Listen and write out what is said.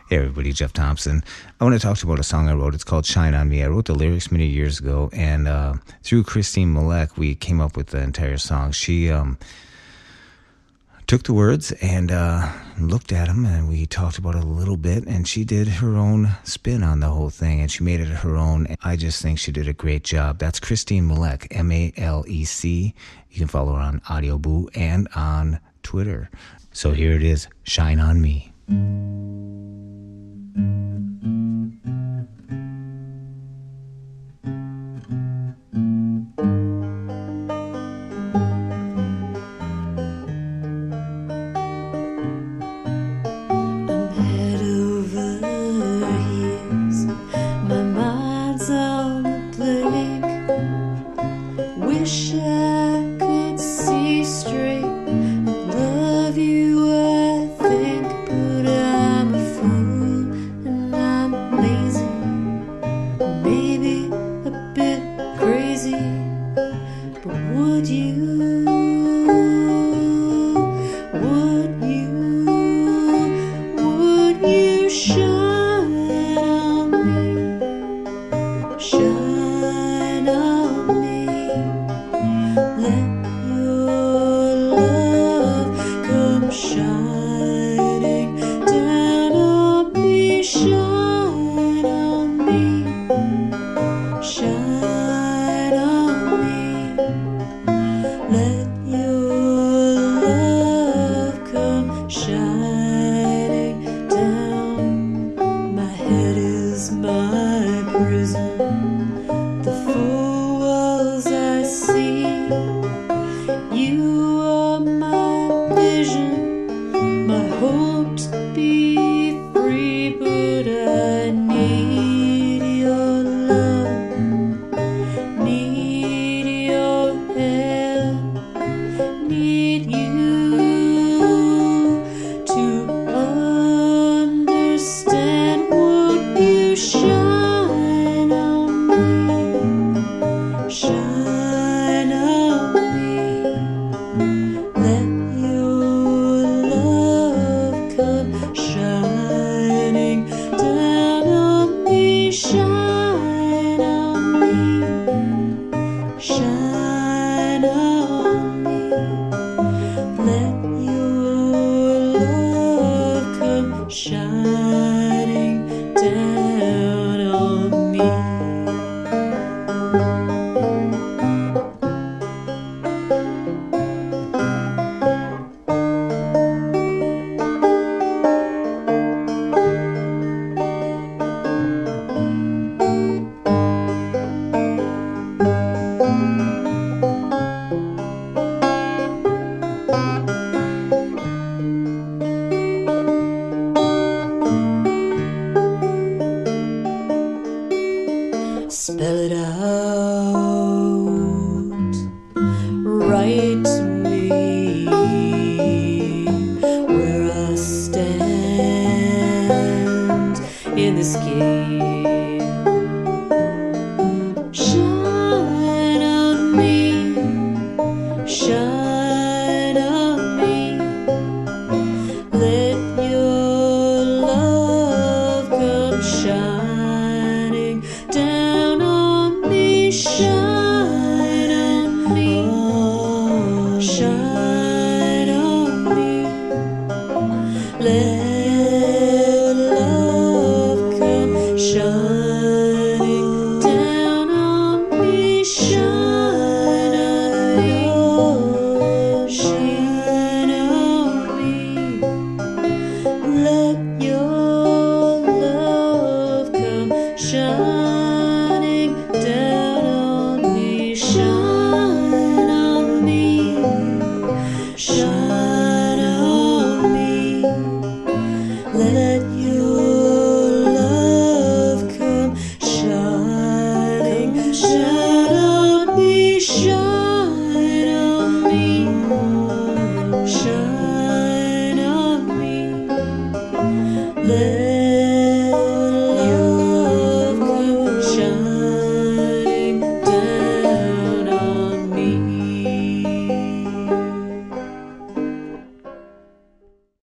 Hey everybody, Jeff Thompson. I want to talk to you about a song I wrote. It's called Shine On Me. I wrote the lyrics many years ago, and through Christine Malek, we came up with the entire song. She took the words and looked at them, and we talked about it a little bit, and she did her own spin on the whole thing, and she made it her own. I just think she did a great job. That's Christine Malek, Malec. You can follow her on Audio Boo and on Twitter. So here it is, Shine On Me. Wish I could see straight